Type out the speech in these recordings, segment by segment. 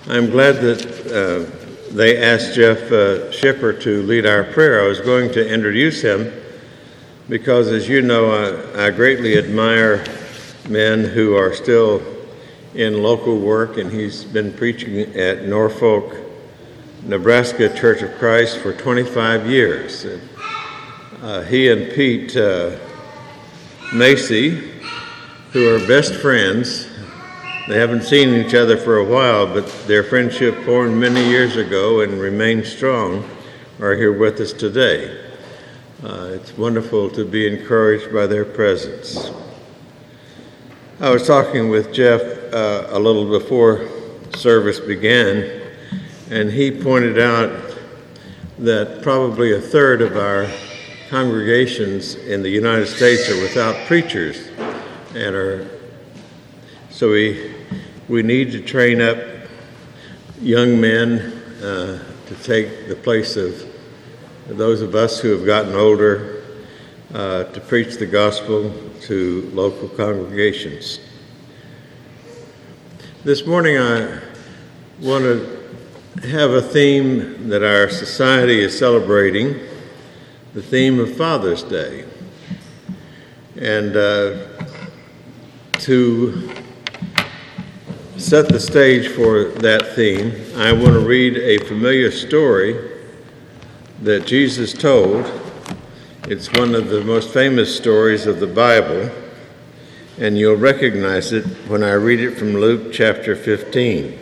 I'm glad that they asked Jeff Schipper to lead our prayer. I was going to introduce him because, as you know, I greatly admire men who are still in local work, and he's been preaching at Norfolk, Nebraska Church of Christ for 25 years. He and Pete Macy, who are best friends, they haven't seen each other for a while, but their friendship formed many years ago and remains strong, are here with us today. It's wonderful to be encouraged by their presence. I was talking with Jeff a little before service began, and he pointed out that probably a third of our congregations in the United States are without preachers, so we need to train up young men to take the place of those of us who have gotten older to preach the gospel to local congregations. This morning I want to have a theme that our society is celebrating, the theme of Father's Day. And to set the stage for that theme, I want to read a familiar story that Jesus told. It's one of the most famous stories of the Bible, and you'll recognize it when I read it from Luke chapter 15.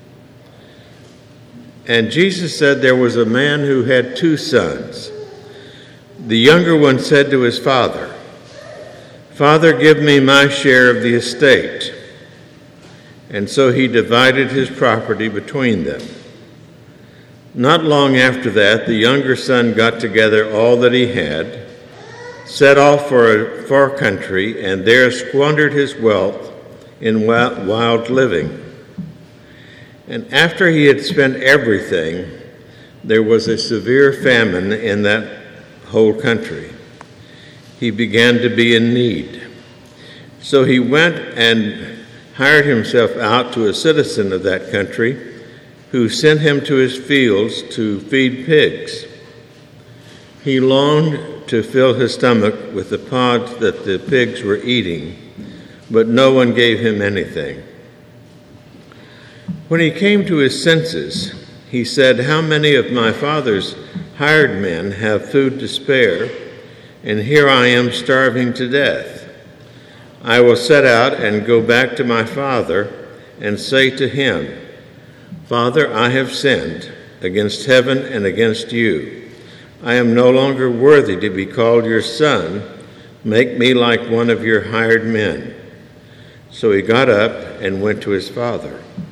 And Jesus said there was a man who had 2 sons. The younger one said to his father, "Father, give me my share of the estate." And so he divided his property between them. Not long after that, the younger son got together all that he had, set off for a far country, and there squandered his wealth in wild living. And after he had spent everything, there was a severe famine in that whole country. He began to be in need. So he went and hired himself out to a citizen of that country, who sent him to his fields to feed pigs. He longed to fill his stomach with the pods that the pigs were eating, but no one gave him anything. When he came to his senses, he said, "How many of my father's hired men have food to spare, and here I am starving to death? I will set out and go back to my father and say to him, 'Father, I have sinned against heaven and against you. I am no longer worthy to be called your son. Make me like one of your hired men.' So he got up and went to his father.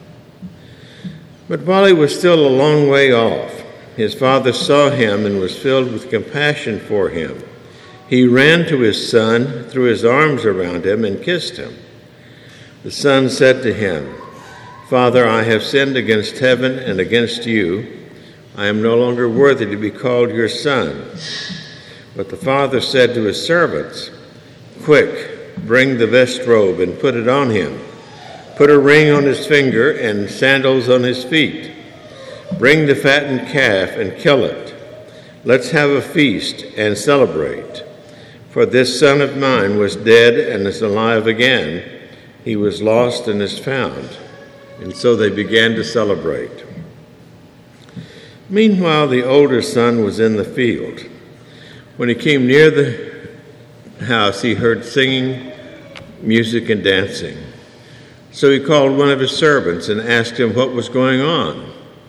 But while he was still a long way off, his father saw him and was filled with compassion for him. He ran to his son, threw his arms around him, and kissed him. The son said to him, 'Father, I have sinned against heaven and against you. I am no longer worthy to be called your son.' But the father said to his servants, 'Quick, bring the best robe and put it on him. Put a ring on his finger and sandals on his feet. Bring the fattened calf and kill it. Let's have a feast and celebrate. For this son of mine was dead and is alive again. He was lost and is found.' And so they began to celebrate. Meanwhile, the older son was in the field. When he came near the house, he heard singing, music, and dancing. So he called one of his servants and asked him what was going on.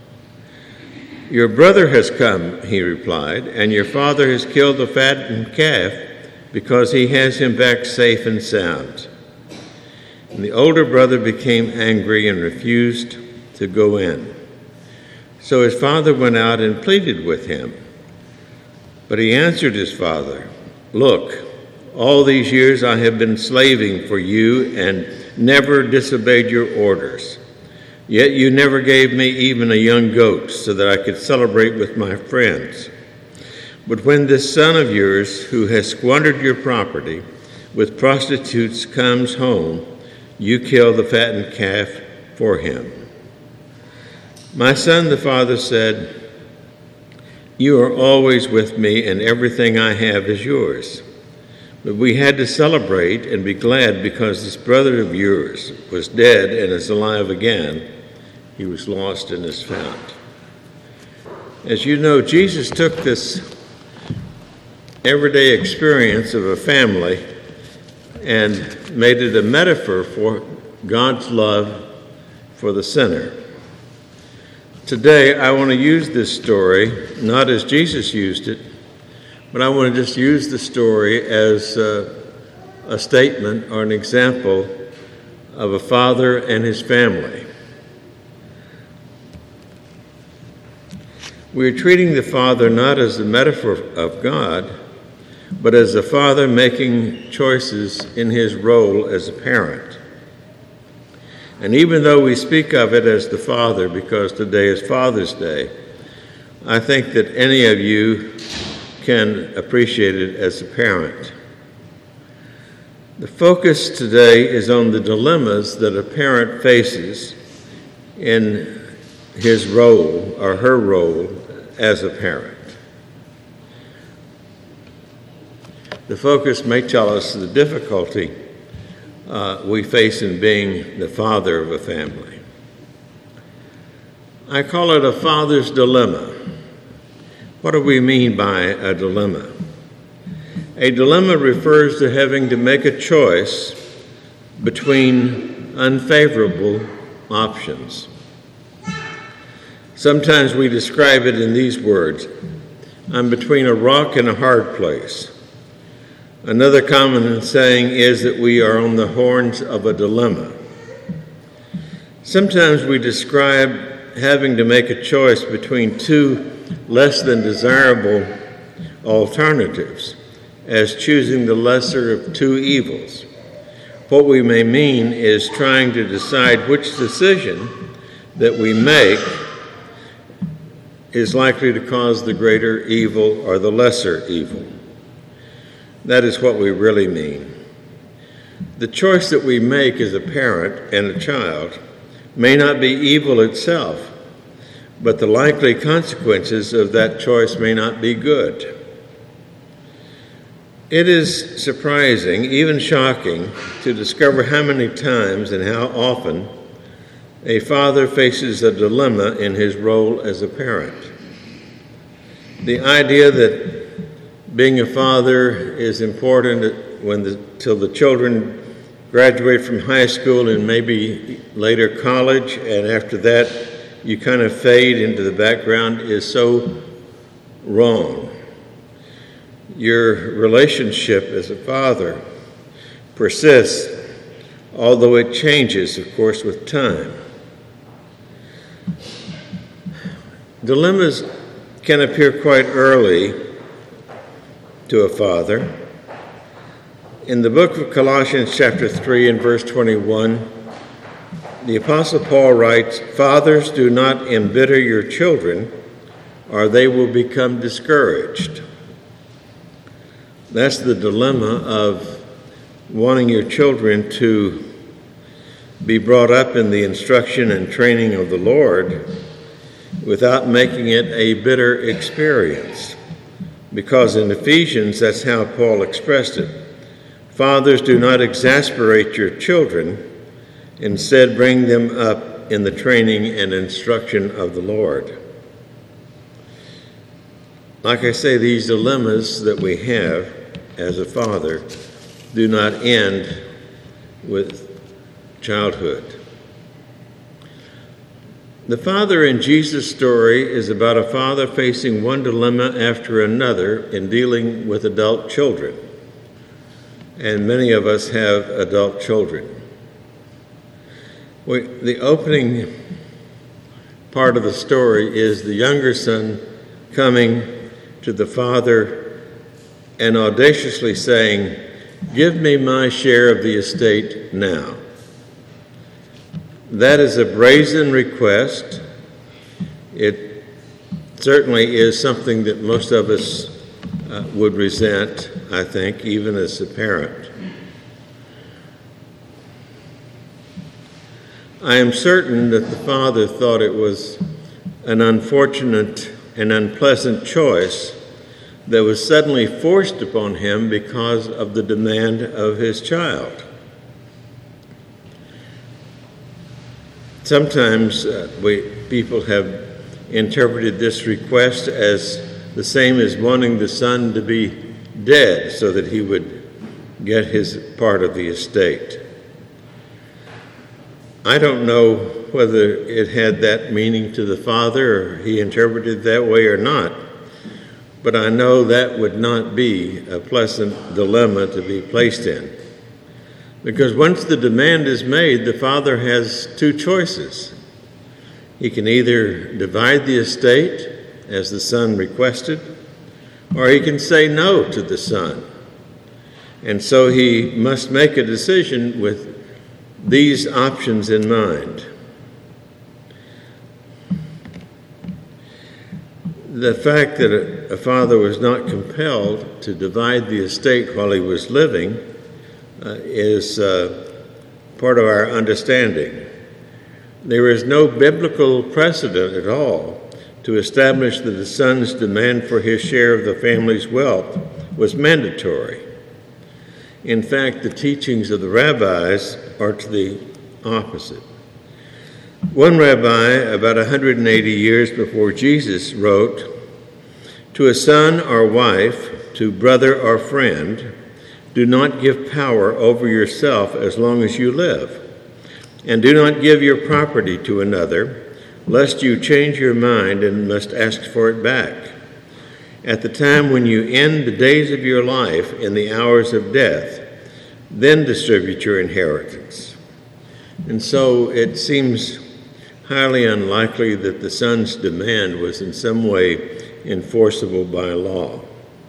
'Your brother has come,' he replied, 'and your father has killed the fattened calf because he has him back safe and sound.' And the older brother became angry and refused to go in. So his father went out and pleaded with him. But he answered his father, 'Look, all these years I have been slaving for you and never disobeyed your orders. Yet you never gave me even a young goat so that I could celebrate with my friends. But when this son of yours, who has squandered your property with prostitutes, comes home, you kill the fattened calf for him.' My son, the father said, you are always with me, and everything I have is yours. But we had to celebrate and be glad because this brother of yours was dead and is alive again. He was lost and is found. As you know, Jesus took this everyday experience of a family and made it a metaphor for God's love for the sinner. Today, I want to use this story, not as Jesus used it, but I want to just use the story as a statement or an example of a father and his family. We're treating the father not as a metaphor of God, but as a father making choices in his role as a parent. And even though we speak of it as the father because today is Father's Day, I think that any of you can appreciate it as a parent. The focus today is on the dilemmas that a parent faces in his role or her role as a parent. The focus may tell us the difficulty we face in being the father of a family. I call it a father's dilemma. What do we mean by a dilemma? A dilemma refers to having to make a choice between unfavorable options. Sometimes we describe it in these words: I'm between a rock and a hard place. Another common saying is that we are on the horns of a dilemma. Sometimes we describe having to make a choice between two less than desirable alternatives as choosing the lesser of two evils. What we may mean is trying to decide which decision that we make is likely to cause the greater evil or the lesser evil. That is what we really mean. The choice that we make as a parent and a child may not be evil itself, but the likely consequences of that choice may not be good. It is surprising, even shocking, to discover how many times and how often a father faces a dilemma in his role as a parent. The idea that being a father is important till the children graduate from high school and maybe later college, and after that you kind of fade into the background is so wrong. Your relationship as a father persists, although it changes, of course, with time. Dilemmas can appear quite early to a father. In the book of Colossians chapter 3 and verse 21, the Apostle Paul writes, "Fathers, do not embitter your children, or they will become discouraged." That's the dilemma of wanting your children to be brought up in the instruction and training of the Lord without making it a bitter experience. Because in Ephesians, that's how Paul expressed it. Fathers, do not exasperate your children. Instead, bring them up in the training and instruction of the Lord. Like I say, these dilemmas that we have as a father do not end with childhood. The father in Jesus' story is about a father facing one dilemma after another in dealing with adult children. And many of us have adult children. The opening part of the story is the younger son coming to the father and audaciously saying, "Give me my share of the estate now." That is a brazen request. It certainly is something that most of us would resent, I think, even as a parent. I am certain that the father thought it was an unfortunate and unpleasant choice that was suddenly forced upon him because of the demand of his child. Sometimes people have interpreted this request as the same as wanting the son to be dead so that he would get his part of the estate. I don't know whether it had that meaning to the father or he interpreted that way or not, but I know that would not be a pleasant dilemma to be placed in. Because once the demand is made, the father has two choices. He can either divide the estate as the son requested, or he can say no to the son. And so he must make a decision with these options in mind. The fact that a father was not compelled to divide the estate while he was living is part of our understanding. There is no biblical precedent at all to establish that the son's demand for his share of the family's wealth was mandatory. In fact, the teachings of the rabbis are to the opposite. One rabbi, about 180 years before Jesus, wrote, "To a son or wife, to brother or friend, do not give power over yourself as long as you live, and do not give your property to another, lest you change your mind and must ask for it back. At the time when you end the days of your life in the hours of death, then distribute your inheritance." And so it seems highly unlikely that the son's demand was in some way enforceable by law.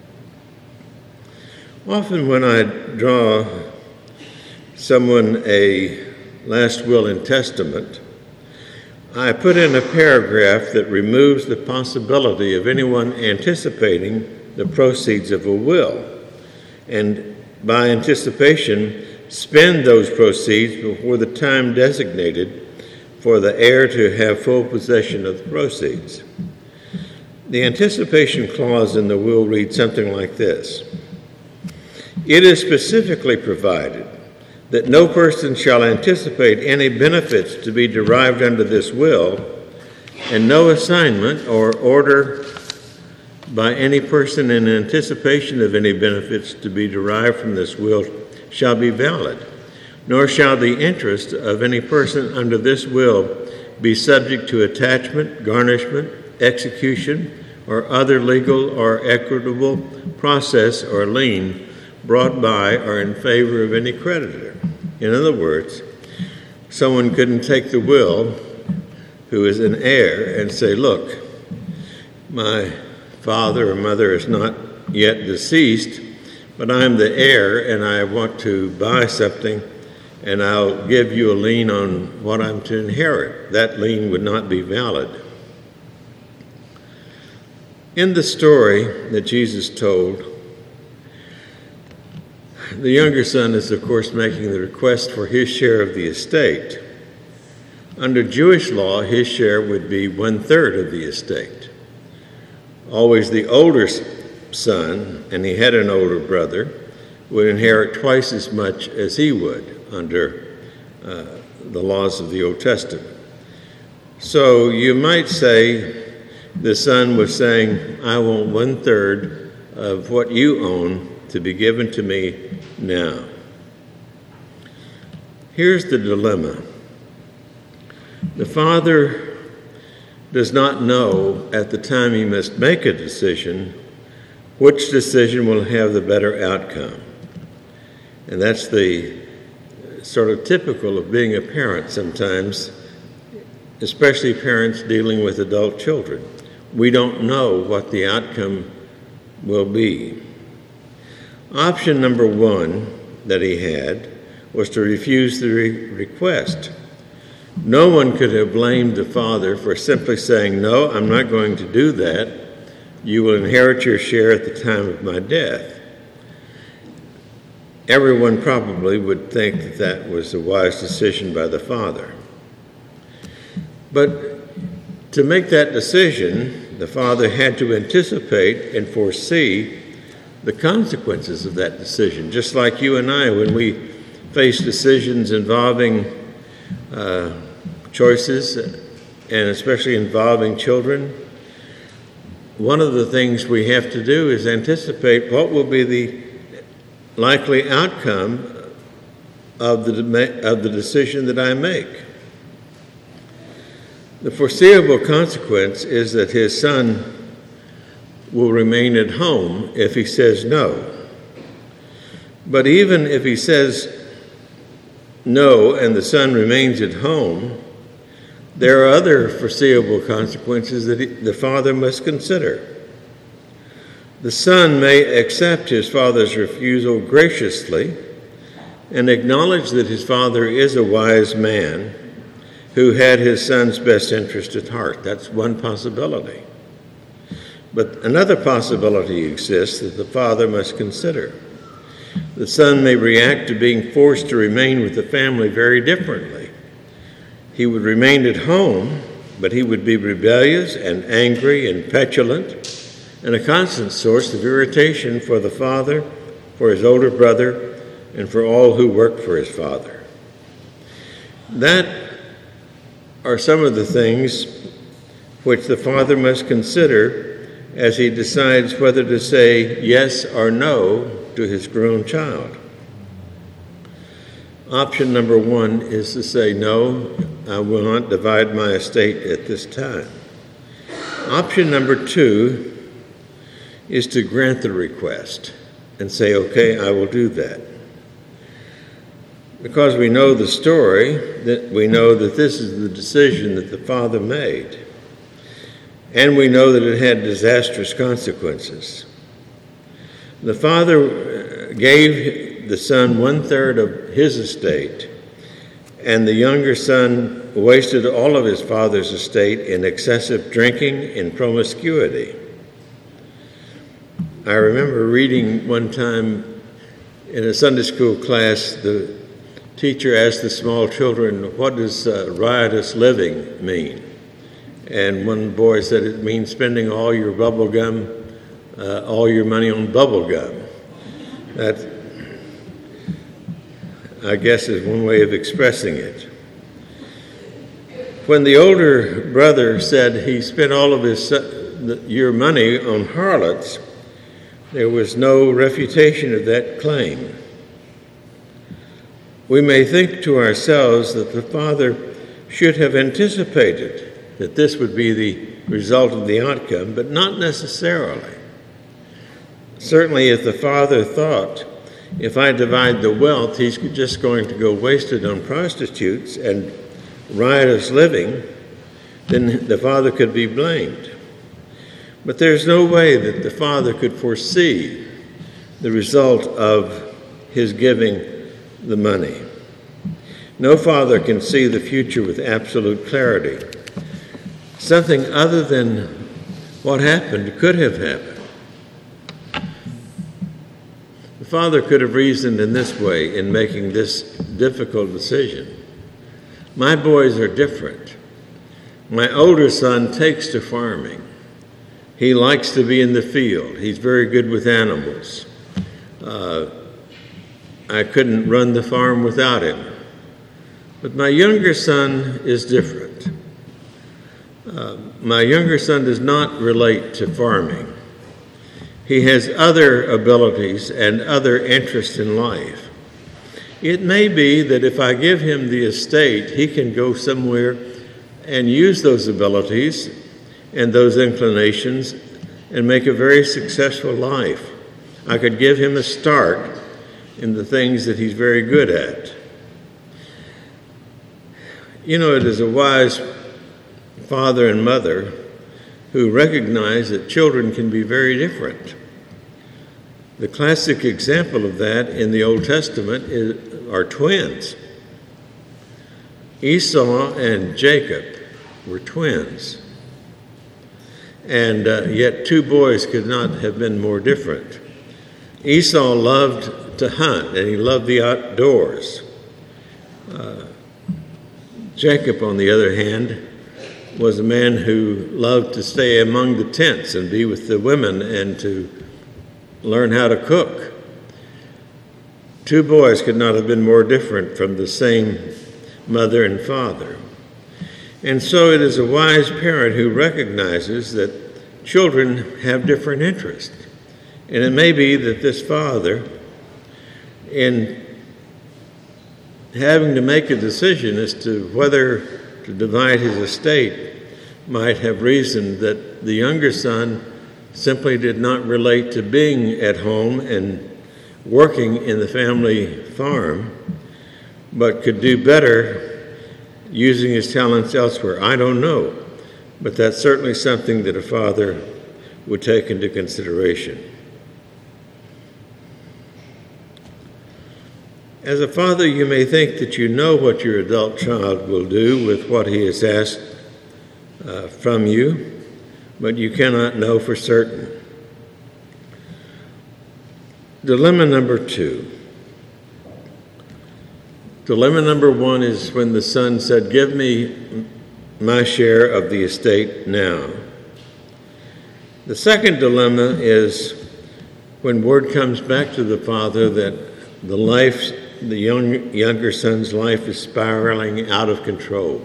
Often when I draw someone a last will and testament, I put in a paragraph that removes the possibility of anyone anticipating the proceeds of a will, and by anticipation, spend those proceeds before the time designated for the heir to have full possession of the proceeds. The anticipation clause in the will reads something like this: "It is specifically provided that no person shall anticipate any benefits to be derived under this will, and no assignment or order by any person in anticipation of any benefits to be derived from this will shall be valid, nor shall the interest of any person under this will be subject to attachment, garnishment, execution, or other legal or equitable process or lien brought by or in favor of any creditor." In other words, someone couldn't take the will who is an heir and say, "Look, my father or mother is not yet deceased, but I'm the heir and I want to buy something and I'll give you a lien on what I'm to inherit." That lien would not be valid. In the story that Jesus told, the younger son is, of course, making the request for his share of the estate. Under Jewish law, his share would be 1/3 of the estate. Always the older son, and he had an older brother, would inherit twice as much as he would under the laws of the Old Testament. So you might say the son was saying, "I want 1/3 of what you own to be given to me now." Here's the dilemma. The father does not know at the time he must make a decision which decision will have the better outcome. And that's the sort of typical of being a parent sometimes, especially parents dealing with adult children. We don't know what the outcome will be. Option number one that he had was to refuse the request. No one could have blamed the father for simply saying, "No, I'm not going to do that. You will inherit your share at the time of my death." Everyone probably would think that that was a wise decision by the father. But To make that decision, the father had to anticipate and foresee the consequences of that decision, just like you and I, when we face decisions involving choices, and especially involving children. One of the things we have to do is anticipate what will be the likely outcome of the decision that I make. The foreseeable consequence is that his son will remain at home if he says no. But even if he says no and the son remains at home, there are other foreseeable consequences that the father must consider. The son may accept his father's refusal graciously and acknowledge that his father is a wise man who had his son's best interest at heart. That's one possibility. But another possibility exists that the father must consider. The son may react to being forced to remain with the family very differently. He would remain at home, but he would be rebellious and angry and petulant, and a constant source of irritation for the father, for his older brother, and for all who work for his father. That are some of the things which the father must consider as he decides whether to say yes or no to his grown child. Option number one is to say, no, I will not divide my estate at this time. Option number two is to grant the request and say, okay, I will do that. Because we know the story, that we know that this is the decision that the father made. And we know that it had disastrous consequences. The father gave the son 1/3 of his estate, and the younger son wasted all of his father's estate in excessive drinking and promiscuity. I remember reading one time in a Sunday school class, the teacher asked the small children, what does riotous living mean? And one boy said it means spending all your bubble gum, all your money on bubble gum. That, I guess, is one way of expressing it. When the older brother said he spent all of your money on harlots, there was no refutation of that claim. We may think to ourselves that the father should have anticipated that this would be the result of the outcome, but not necessarily. Certainly, if the father thought, if I divide the wealth, he's just going to go waste it on prostitutes and riotous living, then the father could be blamed. But there's no way that the father could foresee the result of his giving the money. No father can see the future with absolute clarity. Something other than what happened could have happened. The father could have reasoned in this way in making this difficult decision. My boys are different. My older son takes to farming. He likes to be in the field. He's very good with animals. I couldn't run the farm without him. But my younger son is different. My younger son does not relate to farming. He has other abilities and other interests in life. It may be that if I give him the estate, he can go somewhere and use those abilities and those inclinations and make a very successful life. I could give him a start in the things that he's very good at. You know, it is a wise father and mother who recognize that children can be very different. The classic example of that in the Old Testament are twins. Esau and Jacob were twins. And yet two boys could not have been more different. Esau loved to hunt, and he loved the outdoors. Jacob, on the other hand, was a man who loved to stay among the tents and be with the women and to learn how to cook. Two boys could not have been more different from the same mother and father. And so it is a wise parent who recognizes that children have different interests. And it may be that this father, in having to make a decision as to whether to divide his estate, might have reasoned that the younger son simply did not relate to being at home and working in the family farm, but could do better using his talents elsewhere. I don't know, but that's certainly something that a father would take into consideration. As a father, you may think that you know what your adult child will do with what he is asked from you, but you cannot know for certain. Dilemma number 2. Dilemma number 1 is when the son said, "Give me my share of the estate now." The second dilemma is when word comes back to the father that the younger son's life is spiraling out of control.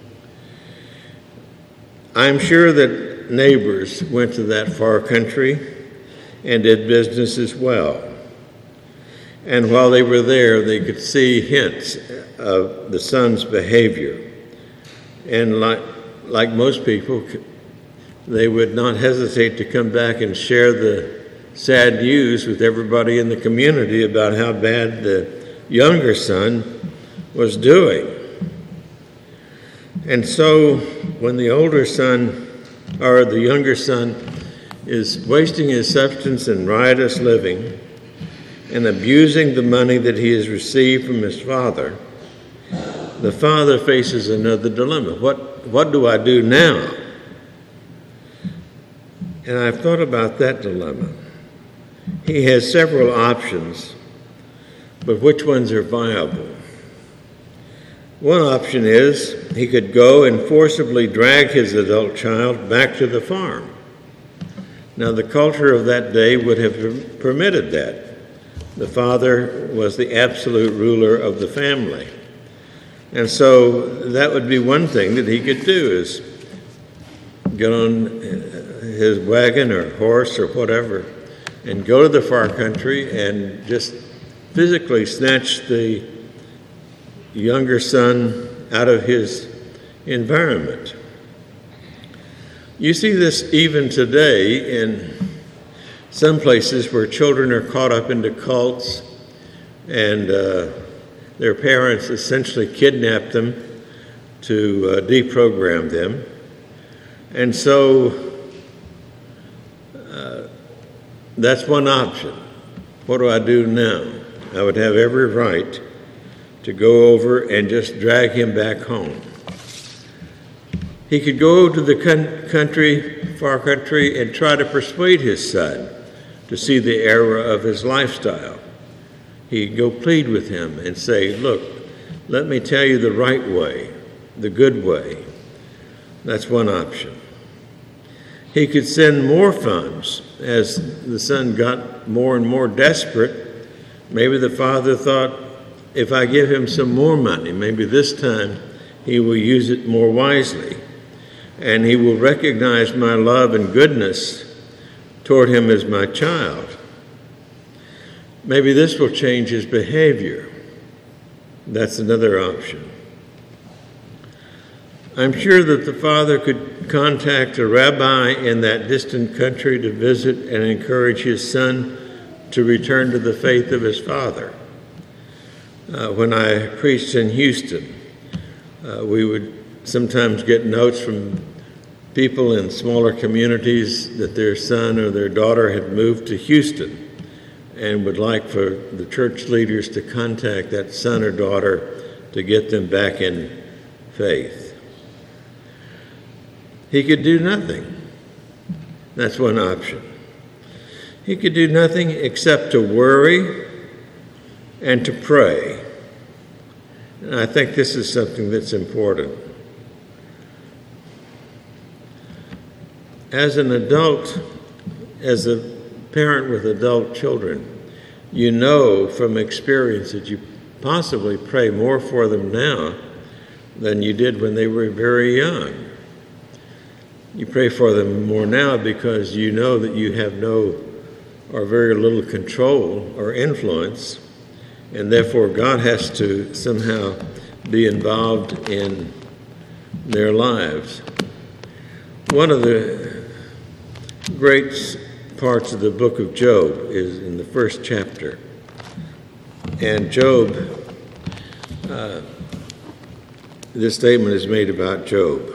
I'm sure that neighbors went to that far country and did business as well. And while they were there, they could see hints of the son's behavior. And like most people, they would not hesitate to come back and share the sad news with everybody in the community about how bad the younger son was doing. And so when the older son, or the younger son, is wasting his substance in riotous living and abusing the money that he has received from his father, the father faces another dilemma. What do I do now? And I've thought about that dilemma. He has several options, but which ones are viable? One option is he could go and forcibly drag his adult child back to the farm. Now, the culture of that day would have permitted that. The father was the absolute ruler of the family. And so that would be one thing that he could do, is get on his wagon or horse or whatever and go to the far country and just physically snatch the younger son out of his environment. You see this even today in some places where children are caught up into cults and their parents essentially kidnap them to deprogram them. And so that's one option. What do I do now? I would have every right to go over and just drag him back home. He could go to the far country, and try to persuade his son to see the error of his lifestyle. He could go plead with him and say, "Look, let me tell you the right way, the good way." That's one option. He could send more funds as the son got more and more desperate. Maybe the father thought, if I give him some more money, maybe this time he will use it more wisely, and he will recognize my love and goodness toward him as my child. Maybe this will change his behavior. That's another option. I'm sure that the father could contact a rabbi in that distant country to visit and encourage his son to return to the faith of his father. When I preached in Houston, we would sometimes get notes from people in smaller communities that their son or their daughter had moved to Houston and would like for the church leaders to contact that son or daughter to get them back in faith. He could do nothing. That's one option. He could do nothing except to worry and to pray. And I think this is something that's important. As an adult, as a parent with adult children, you know from experience that you possibly pray more for them now than you did when they were very young. You pray for them more now because you know that you have no or very little control or influence, and therefore God has to somehow be involved in their lives. One of the great parts of the book of Job is in the first chapter. And Job, this statement is made about Job.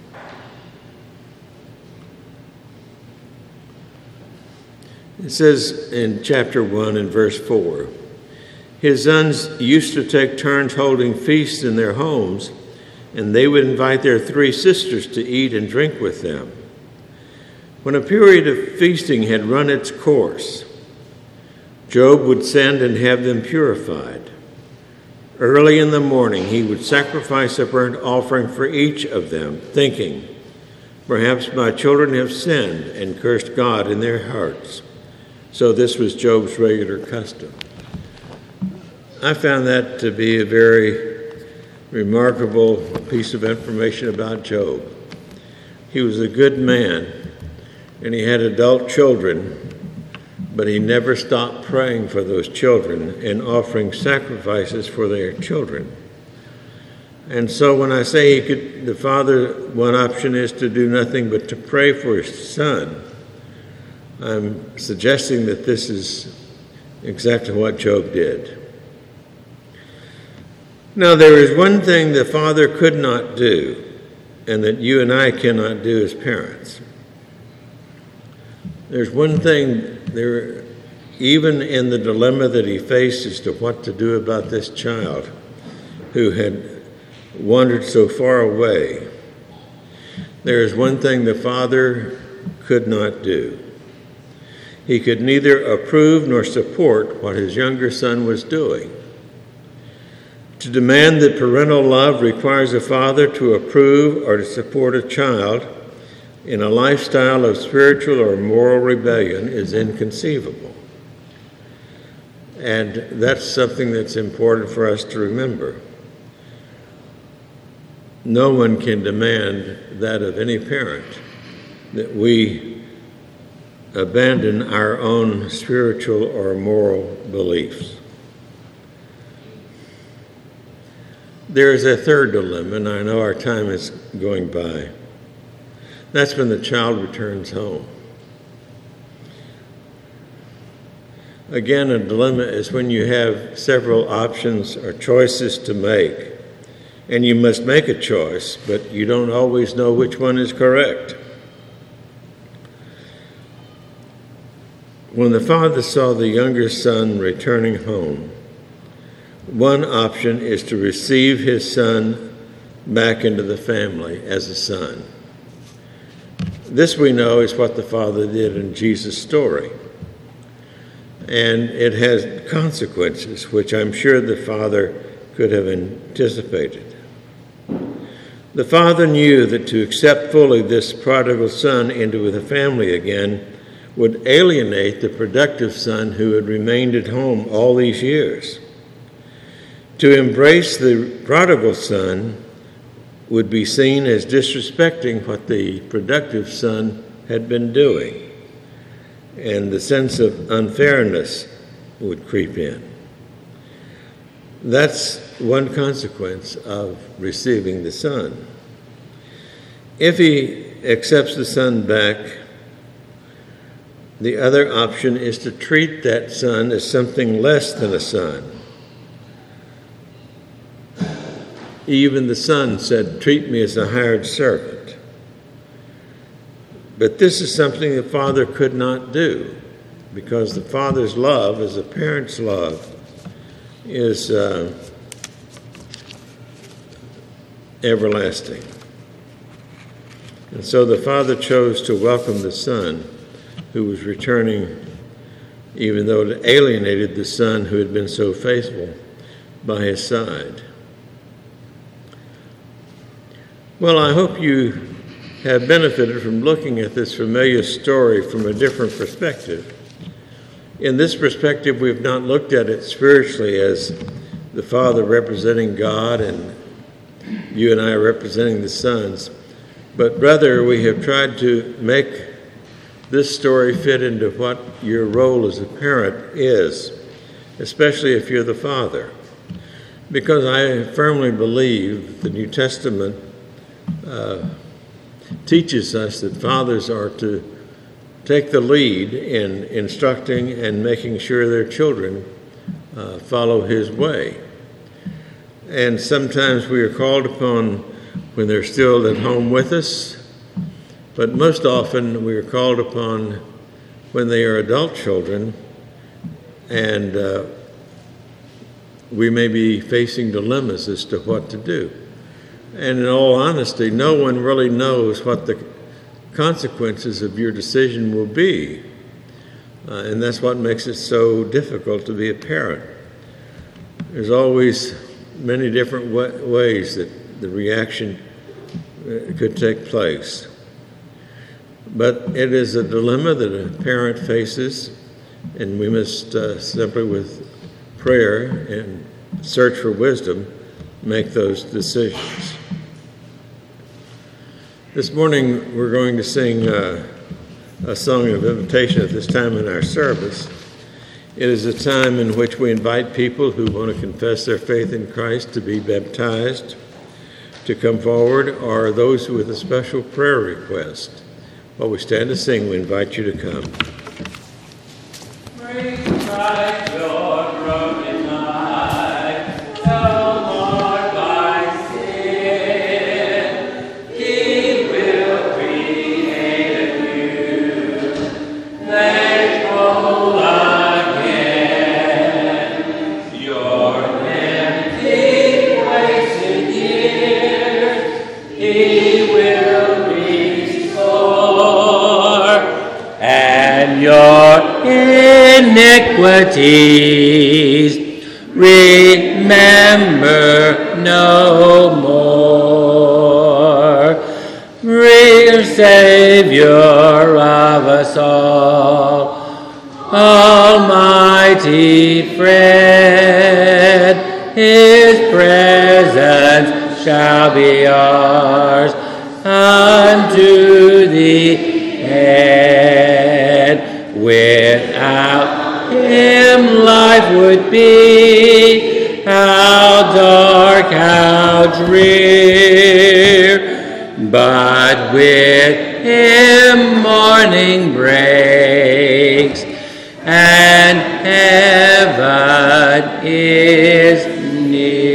It says in chapter 1 and verse 4, his sons used to take turns holding feasts in their homes, and they would invite their 3 sisters to eat and drink with them. When a period of feasting had run its course, Job would send and have them purified. Early in the morning, he would sacrifice a burnt offering for each of them, thinking, perhaps my children have sinned and cursed God in their hearts. So this was Job's regular custom. I found that to be a very remarkable piece of information about Job. He was a good man, and he had adult children, but he never stopped praying for those children and offering sacrifices for their children. And so when I say the father, one option is to do nothing but to pray for his son, I'm suggesting that this is exactly what Job did. Now, there is one thing the father could not do, and that you and I cannot do as parents. There's one thing there, even in the dilemma that he faced as to what to do about this child who had wandered so far away, there is one thing the father could not do. He could neither approve nor support what his younger son was doing. To demand that parental love requires a father to approve or to support a child in a lifestyle of spiritual or moral rebellion is inconceivable. And that's something that's important for us to remember. No one can demand that of any parent, that we abandon our own spiritual or moral beliefs. There is a third dilemma, and I know our time is going by. That's when the child returns home. Again, a dilemma is when you have several options or choices to make, and you must make a choice, but you don't always know which one is correct. When the father saw the younger son returning home, one option is to receive his son back into the family as a son. This, we know, is what the father did in Jesus' story. And it has consequences, which I'm sure the father could have anticipated. The father knew that to accept fully this prodigal son into the family again would alienate the productive son who had remained at home all these years. To embrace the prodigal son would be seen as disrespecting what the productive son had been doing, and the sense of unfairness would creep in. That's one consequence of receiving the son. If he accepts the son back, the other option is to treat that son as something less than a son. Even the son said, "Treat me as a hired servant." But this is something the father could not do, because the father's love, as a parent's love, is everlasting. And so the father chose to welcome the son who was returning, even though it alienated the son who had been so faithful by his side. Well, I hope you have benefited from looking at this familiar story from a different perspective. In this perspective, we've not looked at it spiritually as the Father representing God and you and I representing the sons, but rather we have tried to make this story fit into what your role as a parent is, especially if you're the father. Because I firmly believe the New Testament teaches us that fathers are to take the lead in instructing and making sure their children follow his way. And sometimes we are called upon when they're still at home with us, but most often we are called upon when they are adult children, and we may be facing dilemmas as to what to do. And in all honesty, no one really knows what the consequences of your decision will be. And that's what makes it so difficult to be a parent. There's always many different ways that the reaction could take place. But it is a dilemma that a parent faces, and we must simply, with prayer and search for wisdom, make those decisions. This morning we're going to sing a song of invitation at this time in our service. It is a time in which we invite people who want to confess their faith in Christ to be baptized, to come forward, or those with a special prayer request. While we stand to sing, we invite you to come. Bring Christ your broken life, no more by sin. He will create anew, make whole again your empty, wasted years. He will restore, and your iniquities remember no more. Real Savior of us all, Almighty Friend, His presence shall be ours unto the end. Without Him life would be how dark, how drear, but with Him morning breaks and heaven is near.